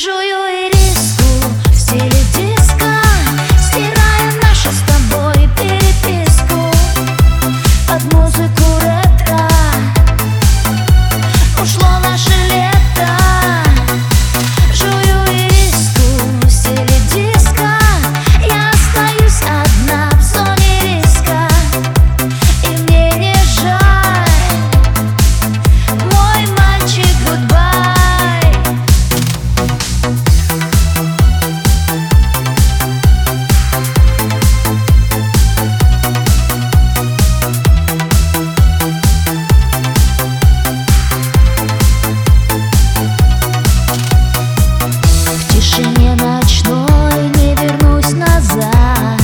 Жую ириску в стиле диско, стираю нашу с тобой переписку под музыку ретро. Ушло наше лето. Жую ириску в стиле диско, я остаюсь одна в зоне риска, и мне не жаль, мой мальчик, гудбай. В тишине ночной не вернусь назад,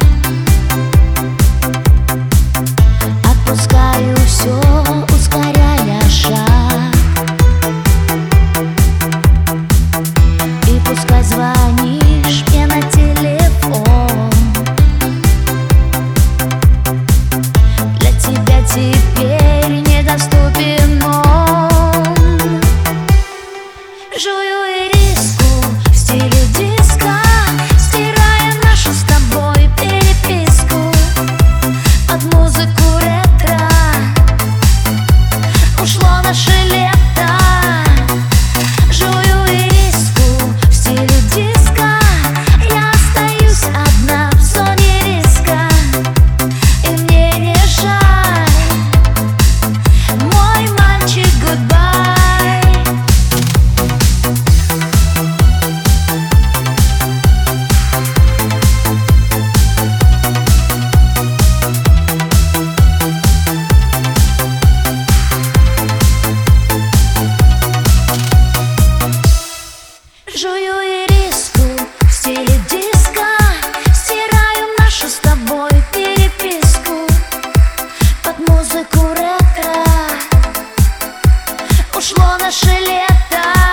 отпускаю все, ускоряя шаг. И пускай звонишь мне на телефон, для тебя теперь недоступен он. Жую ириску в стиле диско, стирая нашу с тобой переписку под музыку ретро. Ушло наше лето. Жую ириску в стиле диско, я остаюсь одна в зоне риска, и мне не жаль, мой мальчик, гудбай. Жую ириску в стиле диско, стираю нашу с тобой переписку под музыку ретро. Ушло наше лето.